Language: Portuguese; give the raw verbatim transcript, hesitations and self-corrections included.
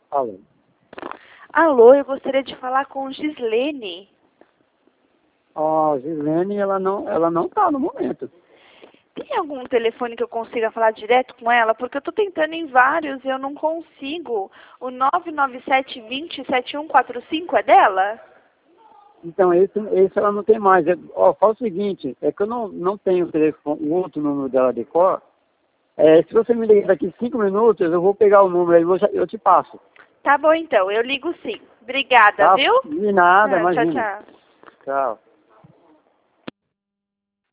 Alô. Alô, eu gostaria de falar com Gislene. Ó, Gislene, ela não, ela não tá no momento. Tem algum telefone que eu consiga falar direto com ela? Porque eu tô tentando em vários e eu não consigo. O nove nove sete dois zero sete um quatro cinco é dela? Então, esse, esse ela não tem mais. É, ó, fala o seguinte, é que eu não, não tenho o telefone, o outro número dela de cor. É, se você me ligar daqui cinco minutos, eu vou pegar o número aí, eu, já- eu te passo. Tá bom então, eu ligo sim. Obrigada, Tá? viu? De nada, Ah, tchau, imagina. tchau. Tchau.